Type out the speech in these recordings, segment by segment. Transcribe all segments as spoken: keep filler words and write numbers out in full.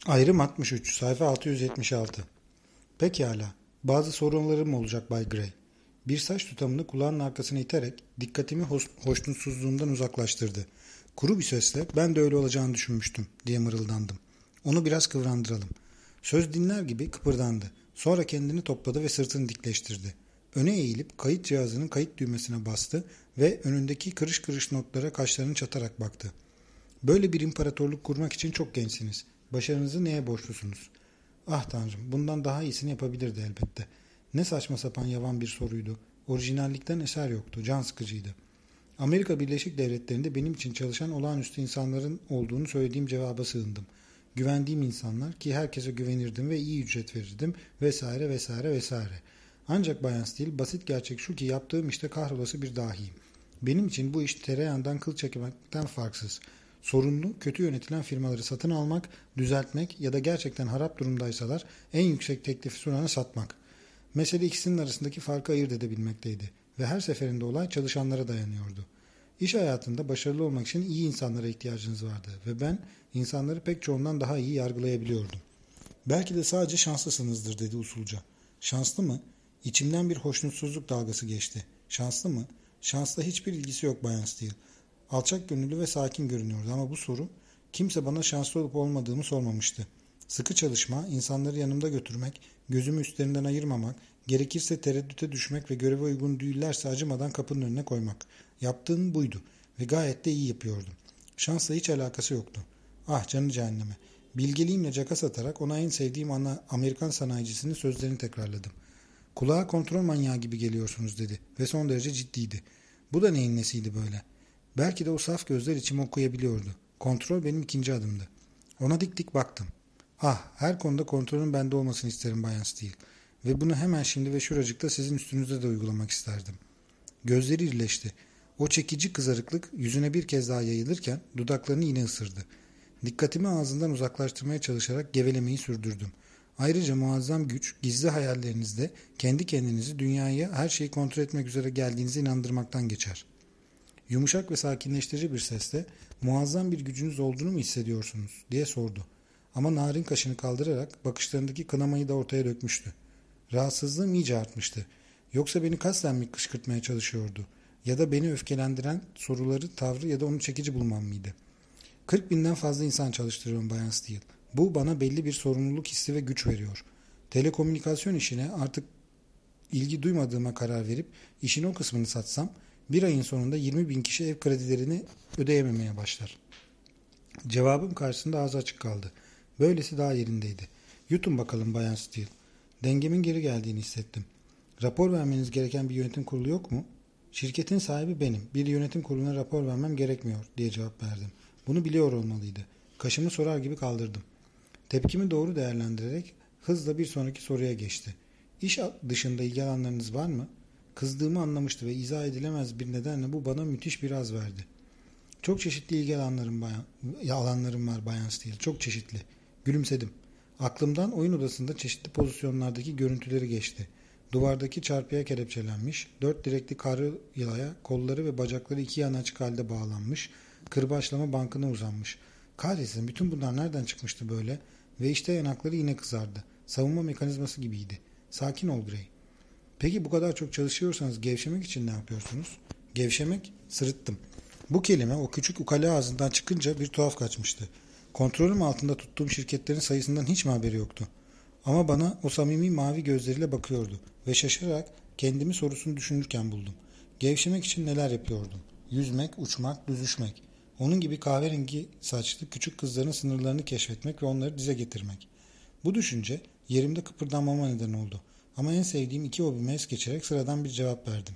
Ayrım altmış üç, sayfa altı yüz yetmiş altı. Pekala, bazı sorunlarım olacak Bay Gray. Bir saç tutamını kulağının arkasına iterek dikkatimi hoş, hoşnutsuzluğumdan uzaklaştırdı. Kuru bir sesle ben de öyle olacağını düşünmüştüm diye mırıldandım. Onu biraz kıvrandıralım. Söz dinler gibi kıpırdandı. Sonra kendini topladı ve sırtını dikleştirdi. Öne eğilip kayıt cihazının kayıt düğmesine bastı ve önündeki kırış kırış notlara kaşlarını çatarak baktı. Böyle bir imparatorluk kurmak için çok gençsiniz. Başarınızı neye borçlusunuz? Ah tanrım, bundan daha iyisini yapabilirdi elbette. Ne saçma sapan yavan bir soruydu. Orijinallikten eser yoktu, can sıkıcıydı. Amerika Birleşik Devletleri'nde benim için çalışan olağanüstü insanların olduğunu söylediğim cevaba sığındım. Güvendiğim insanlar ki herkese güvenirdim ve iyi ücret verirdim vesaire vesaire vesaire. Ancak Bayan Steele, basit gerçek şu ki yaptığım işte kahrolası bir dahiyim. Benim için bu iş tereyağından kıl çekmekten farksız. Sorunlu, kötü yönetilen firmaları satın almak, düzeltmek ya da gerçekten harap durumdaysalar en yüksek teklifi sunana satmak. Mesele ikisinin arasındaki farkı ayırt edebilmekteydi ve her seferinde olay çalışanlara dayanıyordu. İş hayatında başarılı olmak için iyi insanlara ihtiyacınız vardı ve ben insanları pek çoğundan daha iyi yargılayabiliyordum. Belki de sadece şanslısınızdır dedi usulca. Şanslı mı? İçimden bir hoşnutsuzluk dalgası geçti. Şanslı mı? Şansla hiçbir ilgisi yok Bayan Steele. Alçak gönüllü ve sakin görünüyordu ama bu soru kimse bana şanslı olup olmadığımı sormamıştı. Sıkı çalışma, insanları yanımda götürmek, gözümü üstlerinden ayırmamak, gerekirse tereddüte düşmek ve göreve uygun değillerse acımadan kapının önüne koymak. Yaptığım buydu ve gayet de iyi yapıyordum. Şansla hiç alakası yoktu. Ah canı cehenneme. Bilgeliğimle caka satarak ona en sevdiğim ana Amerikan sanayicisinin sözlerini tekrarladım. Kulağa kontrol manyağı gibi geliyorsunuz dedi ve son derece ciddiydi. Bu da neyin nesiydi böyle? Belki de o saf gözler içimi okuyabiliyordu. Kontrol benim ikinci adımdı. Ona dik dik baktım. Ah, her konuda kontrolün bende olmasını isterim Bayan Steele. Ve bunu hemen şimdi ve şuracıkta sizin üstünüzde de uygulamak isterdim. Gözleri irileşti. O çekici kızarıklık yüzüne bir kez daha yayılırken dudaklarını yine ısırdı. Dikkatimi ağzından uzaklaştırmaya çalışarak gevelemeyi sürdürdüm. Ayrıca muazzam güç, gizli hayallerinizde kendi kendinizi dünyaya her şeyi kontrol etmek üzere geldiğinize inandırmaktan geçer. Yumuşak ve sakinleştirici bir sesle muazzam bir gücünüz olduğunu mu hissediyorsunuz diye sordu. Ama narin kaşını kaldırarak bakışlarındaki kınamayı da ortaya dökmüştü. Rahatsızlığım iyice artmıştı. Yoksa beni kasten mi kışkırtmaya çalışıyordu? Ya da beni öfkelendiren soruları, tavrı ya da onu çekici bulmam mıydı? Kırk binden fazla insan çalıştırıyorum Bayan Steele. Bu bana belli bir sorumluluk hissi ve güç veriyor. Telekomünikasyon işine artık ilgi duymadığıma karar verip işin o kısmını satsam bir ayın sonunda yirmi bin kişi ev kredilerini ödeyememeye başlar. Cevabım karşısında ağzı açık kaldı. Böylesi daha yerindeydi. Yutun bakalım Bayan Steele. Dengemin geri geldiğini hissettim. Rapor vermeniz gereken bir yönetim kurulu yok mu? Şirketin sahibi benim. Bir yönetim kuruluna rapor vermem gerekmiyor diye cevap verdim. Bunu biliyor olmalıydı. Kaşımı sorar gibi kaldırdım. Tepkimi doğru değerlendirerek hızla bir sonraki soruya geçti. İş dışında ilgi alanlarınız var mı? Kızdığımı anlamıştı ve izah edilemez bir nedenle bu bana müthiş bir haz verdi. Çok çeşitli ilgi alanlarım, bayan, alanlarım var Bayan Steele. Çok çeşitli. Gülümsedim. Aklımdan oyun odasında çeşitli pozisyonlardaki görüntüleri geçti. Duvardaki çarpıya kelepçelenmiş, dört direkli karı yılaya kolları ve bacakları iki yana açık halde bağlanmış, kırbaçlama bankına uzanmış. Kahretsin, bütün bunlar nereden çıkmıştı böyle? Ve işte yanakları yine kızardı. Savunma mekanizması gibiydi. Sakin ol Gray. Peki bu kadar çok çalışıyorsanız gevşemek için ne yapıyorsunuz? Gevşemek? Sırıttım. Bu kelime o küçük ukala ağzından çıkınca bir tuhaf kaçmıştı. Kontrolüm altında tuttuğum şirketlerin sayısından hiç mi haberi yoktu? Ama bana o samimi mavi gözleriyle bakıyordu ve şaşırarak kendimi sorusunu düşünürken buldum. Gevşemek için neler yapıyordum? Yüzmek, uçmak, düzüşmek. Onun gibi kahverengi saçlı küçük kızların sınırlarını keşfetmek ve onları dize getirmek. Bu düşünce yerimde kıpırdanmama neden oldu. Ama en sevdiğim iki hobime es geçerek sıradan bir cevap verdim.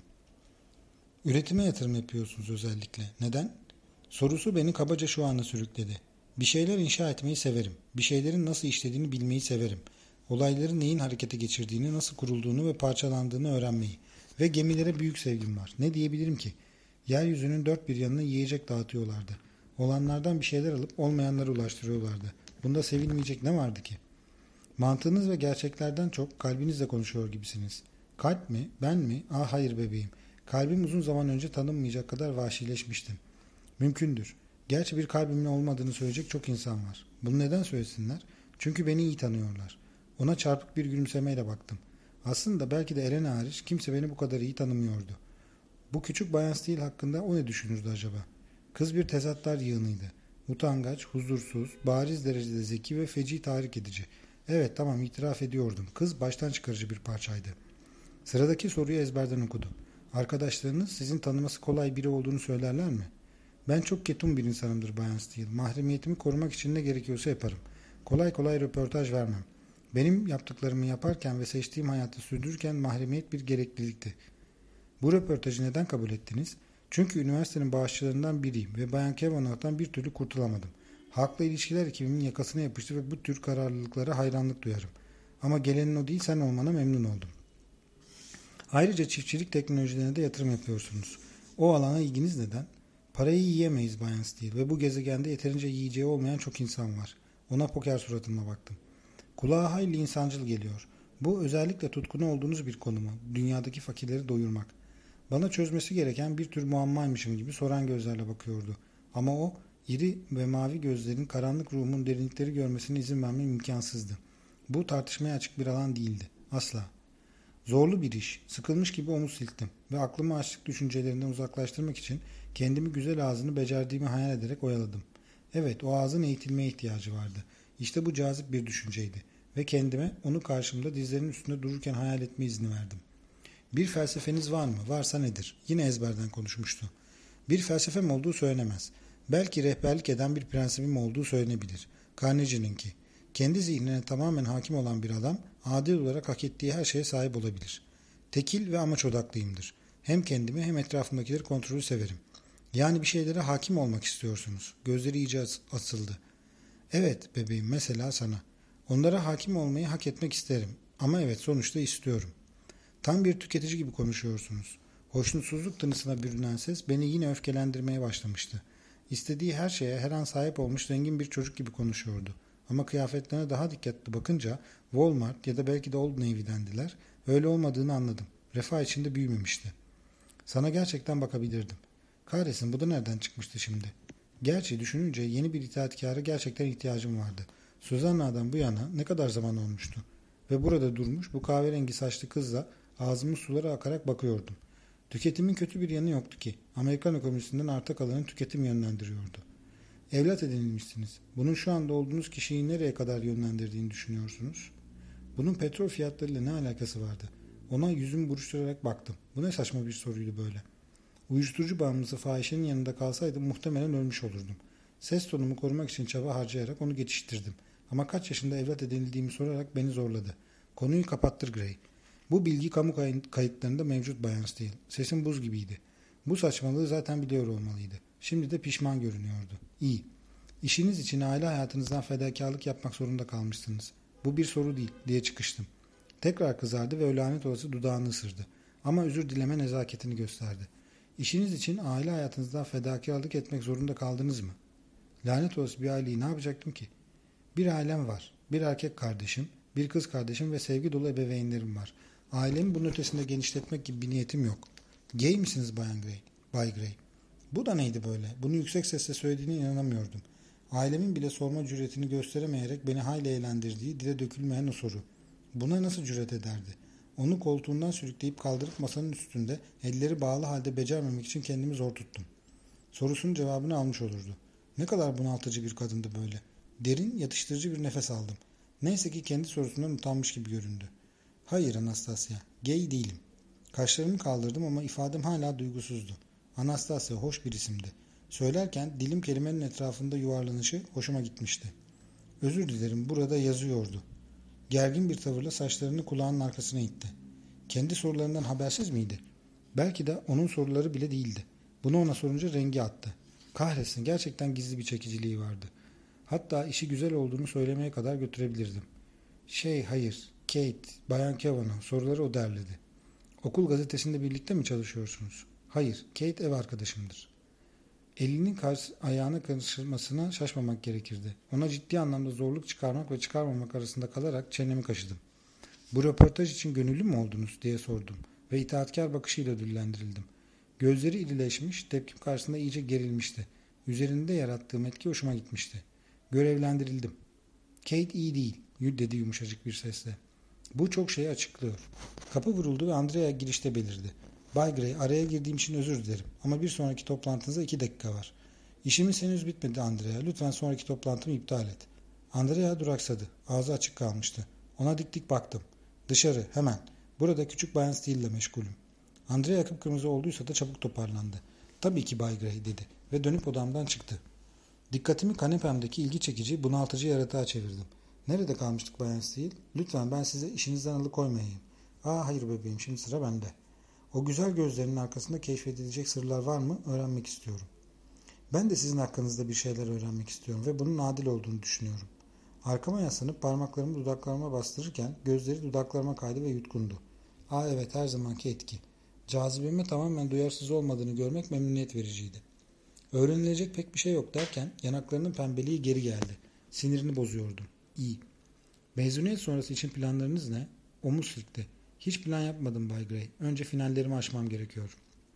Üretime yatırım yapıyorsunuz özellikle. Neden? Sorusu beni kabaca şu ana sürükledi. Bir şeyler inşa etmeyi severim. Bir şeylerin nasıl işlediğini bilmeyi severim. Olayların neyin harekete geçirdiğini, nasıl kurulduğunu ve parçalandığını öğrenmeyi. Ve gemilere büyük sevgim var. Ne diyebilirim ki? Yeryüzünün dört bir yanına yiyecek dağıtıyorlardı. Olanlardan bir şeyler alıp olmayanlara ulaştırıyorlardı. Bunda sevilmeyecek ne vardı ki? Mantığınız ve gerçeklerden çok kalbinizle konuşuyor gibisiniz. Kalp mi? Ben mi? Ah hayır bebeğim. Kalbim uzun zaman önce tanınmayacak kadar vahşileşmişti. Mümkündür. Gerçi bir kalbimin olmadığını söyleyecek çok insan var. Bunu neden söylesinler? Çünkü beni iyi tanıyorlar. Ona çarpık bir gülümsemeyle baktım. Aslında belki de Elena hariç kimse beni bu kadar iyi tanımıyordu. Bu küçük Bayan Steele hakkında o ne düşünürdü acaba? Kız bir tezatlar yığınıydı. Utangaç, huzursuz, bariz derecede zeki ve feci tahrik edici. Evet, tamam, itiraf ediyordum. Kız baştan çıkarıcı bir parçaydı. Sıradaki soruyu ezberden okudu. Arkadaşlarınız sizin tanıması kolay biri olduğunu söylerler mi? Ben çok ketum bir insanımdır Bayan Steele. Mahremiyetimi korumak için ne gerekiyorsa yaparım. Kolay kolay röportaj vermem. Benim yaptıklarımı yaparken ve seçtiğim hayatı sürdürürken mahremiyet bir gereklilikti. Bu röportajı neden kabul ettiniz? Çünkü üniversitenin bağışçılarından biriyim ve Bayan Kavanaugh'tan bir türlü kurtulamadım. Halkla ilişkiler ekibimin yakasına yapıştı ve bu tür kararlılıklara hayranlık duyarım. Ama gelenin o değil, sen olmana memnun oldum. Ayrıca çiftçilik teknolojilerine de yatırım yapıyorsunuz. O alana ilginiz neden? Parayı yiyemeyiz Bayan Steele ve bu gezegende yeterince yiyeceği olmayan çok insan var. Ona poker suratına baktım. Kulağa hayli insancıl geliyor. Bu özellikle tutkunu olduğunuz bir konu mu? Dünyadaki fakirleri doyurmak. Bana çözmesi gereken bir tür muammaymışım gibi soran gözlerle bakıyordu. Ama o, iri ve mavi gözlerin karanlık ruhumun derinlikleri görmesine izin vermem imkansızdı. Bu tartışmaya açık bir alan değildi. Asla. Zorlu bir iş. Sıkılmış gibi omuz silktim ve aklımı açlık düşüncelerinden uzaklaştırmak için kendimi güzel ağzını becerdiğimi hayal ederek oyaladım. Evet, o ağzın eğitilmeye ihtiyacı vardı. İşte bu cazip bir düşünceydi ve kendime onu karşımda dizlerinin üstünde dururken hayal etme izni verdim. Bir felsefeniz var mı? Varsa nedir? Yine ezberden konuşmuştu. Bir felsefem olduğu söylenemez. Belki rehberlik eden bir prensibim olduğu söylenebilir. Carnegie'ninki. Kendi zihnine tamamen hakim olan bir adam, adil olarak hak ettiği her şeye sahip olabilir. Tekil ve amaç odaklıyımdır. Hem kendimi hem etrafımdakileri kontrolü severim. Yani bir şeylere hakim olmak istiyorsunuz. Gözleri iyice asıldı. Evet bebeğim, mesela sana. Onlara hakim olmayı hak etmek isterim. Ama evet, sonuçta istiyorum. Tam bir tüketici gibi konuşuyorsunuz. Hoşnutsuzluk tınısına bürünen ses beni yine öfkelendirmeye başlamıştı. İstediği her şeye her an sahip olmuş zengin bir çocuk gibi konuşuyordu. Ama kıyafetlerine daha dikkatli bakınca Walmart ya da belki de Old Navy'dendiler. Öyle olmadığını anladım. Refah içinde büyümemişti. Sana gerçekten bakabilirdim. Kahretsin, bu da nereden çıkmıştı şimdi? Gerçi düşününce yeni bir itaatkâra gerçekten ihtiyacım vardı. Susanna'dan bu yana ne kadar zaman olmuştu? Ve burada durmuş bu kahverengi saçlı kızla ağzımın suları akarak bakıyordum. Tüketimin kötü bir yanı yoktu ki. Amerikan ekonomisinden arta kalanı tüketim yönlendiriyordu. Evlat edinilmişsiniz. Bunun şu anda olduğunuz kişiyi nereye kadar yönlendirdiğini düşünüyorsunuz? Bunun petrol fiyatlarıyla ne alakası vardı? Ona yüzümü buruşturarak baktım. Bu ne saçma bir soruydu böyle. Uyuşturucu bağımlısı fahişenin yanında kalsaydım muhtemelen ölmüş olurdum. Ses tonumu korumak için çaba harcayarak onu geçiştirdim. Ama kaç yaşında evlat edinildiğimi sorarak beni zorladı. Konuyu kapattır Gray. Bu bilgi kamu kayıtlarında mevcut Bayan Steele. Sesim buz gibiydi. Bu saçmalığı zaten biliyor olmalıydı. Şimdi de pişman görünüyordu. İyi. İşiniz için aile hayatınızdan fedakarlık yapmak zorunda kalmışsınız. Bu bir soru değil diye çıkıştım. Tekrar kızardı ve o lanet olası dudağını ısırdı. Ama özür dileme nezaketini gösterdi. İşiniz için aile hayatınızdan fedakarlık etmek zorunda kaldınız mı? Lanet olası bir aileyi ne yapacaktım ki? Bir ailem var. Bir erkek kardeşim, bir kız kardeşim ve sevgi dolu ebeveynlerim var. Ailemi bunun ötesinde genişletmek gibi bir niyetim yok. Gay misiniz Bayan Gray? Bay Gray. Bu da neydi böyle? Bunu yüksek sesle söylediğine inanamıyordum. Ailemin bile sorma cüretini gösteremeyerek beni hayli eğlendirdiği, dile dökülmeyen o soru. Buna nasıl cüret ederdi? Onu koltuğundan sürükleyip kaldırıp masanın üstünde elleri bağlı halde becermemek için kendimi zor tuttum. Sorusunun cevabını almış olurdu. Ne kadar bunaltıcı bir kadındı böyle. Derin, yatıştırıcı bir nefes aldım. Neyse ki kendi sorusundan utanmış gibi göründü. Hayır Anastasia, gay değilim. Kaşlarımı kaldırdım ama ifadem hala duygusuzdu. Anastasia hoş bir isimdi. Söylerken dilim kelimenin etrafında yuvarlanışı hoşuma gitmişti. Özür dilerim, burada yazıyordu. Gergin bir tavırla saçlarını kulağının arkasına itti. Kendi sorularından habersiz miydi? Belki de onun soruları bile değildi. Bunu ona sorunca rengi attı. Kahretsin, gerçekten gizli bir çekiciliği vardı. Hatta işi güzel olduğunu söylemeye kadar götürebilirdim. Şey, hayır, Kate, Bayan Kavanagh, soruları o derledi. Okul gazetesinde birlikte mi çalışıyorsunuz? Hayır, Kate ev arkadaşımdır. Elinin karşı, ayağına karışmasına şaşmamak gerekirdi. Ona ciddi anlamda zorluk çıkarmak ve çıkarmamak arasında kalarak çenemi kaşıdım. Bu röportaj için gönüllü mü oldunuz diye sordum ve itaatkar bakışıyla ödüllendirildim. Gözleri irileşmiş, tepkim karşısında iyice gerilmişti. Üzerinde yarattığım etki hoşuma gitmişti. Görevlendirildim. Kate iyi değil, dedi yumuşacık bir sesle. Bu çok şeyi açıklıyor. Kapı vuruldu ve Andrea girişte belirdi. Bay Gray, araya girdiğim için özür dilerim ama bir sonraki toplantınıza iki dakika var. İşimiz henüz bitmedi Andrea. Lütfen sonraki toplantımı iptal et. Andrea duraksadı. Ağzı açık kalmıştı. Ona dik dik baktım. Dışarı, hemen. Burada küçük Bayan Steele ile meşgulüm. Andrea kıpkırmızı olduysa da çabuk toparlandı. Tabii ki Bay Gray dedi ve dönüp odamdan çıktı. Dikkatimi kanepemdeki ilgi çekici, bunaltıcı yaratığa çevirdim. Nerede kalmıştık Bayan Steele? Lütfen ben size işinizden alıkoymayayım. Aa hayır bebeğim, şimdi sıra bende. O güzel gözlerinin arkasında keşfedilecek sırlar var mı? Öğrenmek istiyorum. Ben de sizin hakkınızda bir şeyler öğrenmek istiyorum ve bunun adil olduğunu düşünüyorum. Arkama yaslanıp parmaklarımı dudaklarıma bastırırken gözleri dudaklarıma kaydı ve yutkundu. Aa evet, her zamanki etki. Cazibeme tamamen duyarsız olmadığını görmek memnuniyet vericiydi. Öğrenilecek pek bir şey yok derken yanaklarının pembeliği geri geldi. Sinirini bozuyordum. İyi. Mezuniyet sonrası için planlarınız ne? Omuz silkti. Hiç plan yapmadım Bay Gray. Önce finallerimi aşmam gerekiyor.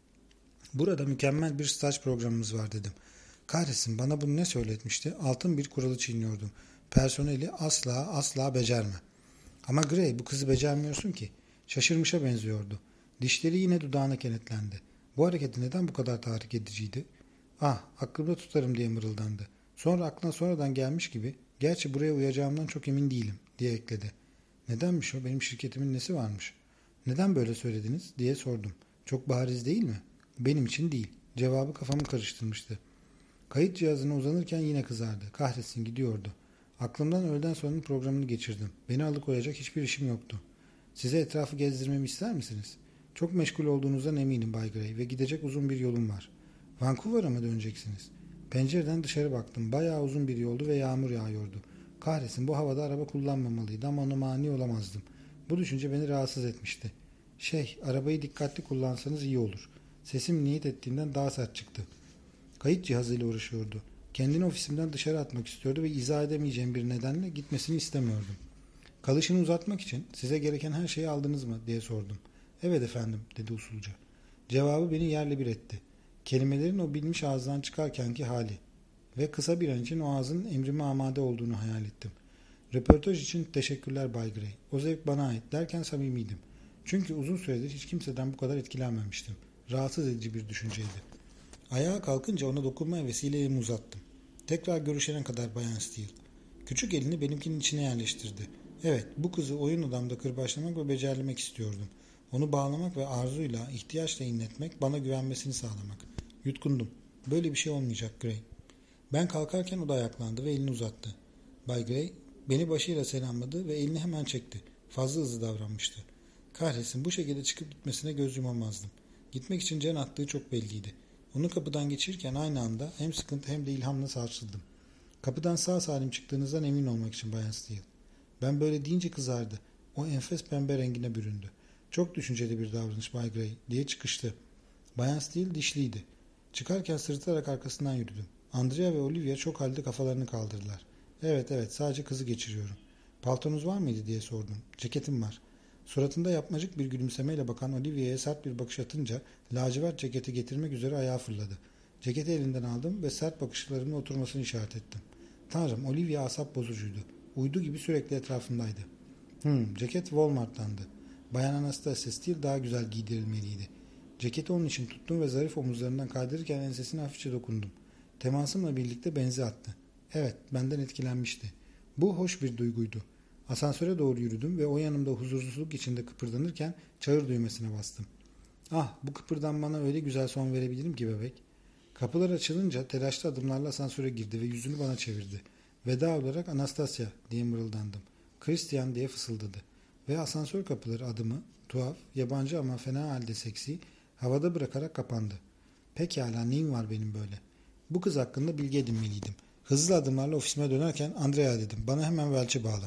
Burada mükemmel bir staj programımız var dedim. Kahretsin, bana bunu ne söyletmişti? Altın bir kuralı çiğniyordum. Personeli asla asla becerme. Ama Gray, bu kızı becermiyorsun ki. Şaşırmışa benziyordu. Dişleri yine dudağına kenetlendi. Bu hareketi neden bu kadar tahrik ediciydi? Ah, aklımda tutarım diye mırıldandı. Sonra aklına sonradan gelmiş gibi, gerçi buraya uyacağımdan çok emin değilim diye ekledi. Nedenmiş o? Benim şirketimin nesi varmış? Neden böyle söylediniz diye sordum. Çok bariz değil mi? Benim için değil. Cevabı kafamı karıştırmıştı. Kayıt cihazına uzanırken yine kızardı. Kahretsin, gidiyordu. Aklımdan öğleden sonranın programını geçirdim. Beni alıkoyacak hiçbir işim yoktu. Size etrafı gezdirmemi ister misiniz? Çok meşgul olduğunuzdan eminim Bay Gray ve gidecek uzun bir yolum var. Vancouver'a mı döneceksiniz? Pencereden dışarı baktım. Bayağı uzun bir yoldu ve yağmur yağıyordu. Kahretsin, bu havada araba kullanmamalıydı ama ona mani olamazdım. Bu düşünce beni rahatsız etmişti. Şey, arabayı dikkatli kullansanız iyi olur. Sesim niyet ettiğinden daha sert çıktı. Kayıt cihazıyla uğraşıyordu. Kendini ofisimden dışarı atmak istiyordu ve izah edemeyeceğim bir nedenle gitmesini istemiyordum. Kalışını uzatmak için size gereken her şeyi aldınız mı diye sordum. Evet efendim dedi usulca. Cevabı beni yerle bir etti. Kelimelerin o bilmiş ağızdan çıkarkenki hali ve kısa bir an için o ağzın emrime amade olduğunu hayal ettim. Röportaj için teşekkürler Bay Gray. O zevk bana ait derken samimiydim. Çünkü uzun süredir hiç kimseden bu kadar etkilenmemiştim. Rahatsız edici bir düşünceydi. Ayağa kalkınca ona dokunma hevesiyle elimi uzattım. Tekrar görüşene kadar Bayan Steele. Küçük elini benimkinin içine yerleştirdi. Evet, bu kızı oyun odamda kırbaçlamak ve becerlemek istiyordum. Onu bağlamak ve arzuyla, ihtiyaçla inletmek, bana güvenmesini sağlamak. Yutkundum. Böyle bir şey olmayacak Gray. Ben kalkarken o da ayaklandı ve elini uzattı. Bay Gray beni başıyla selamladı ve elini hemen çekti. Fazla hızlı davranmıştı. Kahretsin, bu şekilde çıkıp gitmesine göz yumamazdım. Gitmek için can attığı çok belliydi. Onu kapıdan geçirirken aynı anda hem sıkıntı hem de ilhamla sarsıldım. Kapıdan sağ salim çıktığınızdan emin olmak için Bayan Steele. Ben böyle deyince kızardı. O enfes pembe rengine büründü. Çok düşünceli bir davranış Bay Gray diye çıkıştı. Bayan Steele dişliydi. Çıkarken sırıtarak arkasından yürüdüm. Andrea ve Olivia çok halde kafalarını kaldırdılar. Evet evet, sadece kızı geçiriyorum. Paltonuz var mıydı diye sordum. Ceketim var. Suratında yapmacık bir gülümsemeyle bakan Olivia'ya sert bir bakış atınca lacivert ceketi getirmek üzere ayağa fırladı. Ceketi elinden aldım ve sert bakışlarımla oturmasını işaret ettim. Tanrım, Olivia asap bozucuydu. Uydu gibi sürekli etrafındaydı. Hmm, ceket Walmart'tandı. Bayan Anastasia Steele daha güzel giydirilmeliydi. Ceketi onun için tuttum ve zarif omuzlarından kaydırırken ensesine hafifçe dokundum. Temasımla birlikte benzi attı. Evet, benden etkilenmişti. Bu hoş bir duyguydu. Asansöre doğru yürüdüm ve o yanımda huzursuzluk içinde kıpırdanırken çağır düğmesine bastım. Ah, bu kıpırdanmana öyle güzel son verebilirim ki bebek. Kapılar açılınca telaşlı adımlarla asansöre girdi ve yüzünü bana çevirdi. Veda olarak Anastasia diye mırıldandım. Christian diye fısıldadı. Ve asansör kapıları adımı, tuhaf, yabancı ama fena halde seksi, havada bırakarak kapandı. Pekala, neyim var benim böyle? Bu kız hakkında bilgi edinmeliydim. Hızlı adımlarla ofisime dönerken Andrea dedim. Bana hemen Welch'i bağla.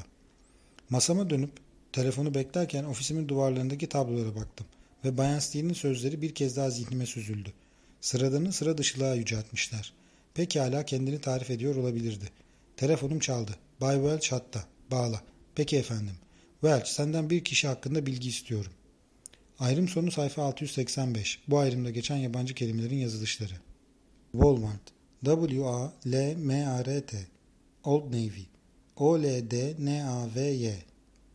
Masama dönüp telefonu beklerken ofisimin duvarlarındaki tablolara baktım ve Bayan Steele'nin sözleri bir kez daha zihnime süzüldü. Sıradanı sıra dışılığa yüceltmişler. Pekala, kendini tarif ediyor olabilirdi. Telefonum çaldı. Bay Welch hatta. Bağla. Peki efendim. Welch, senden bir kişi hakkında bilgi istiyorum. Ayrım sonu sayfa altı yüz seksen beş. Bu ayrımda geçen yabancı kelimelerin yazılışları. Walmart. W A L M A R T. Old Navy. O L D N A V Y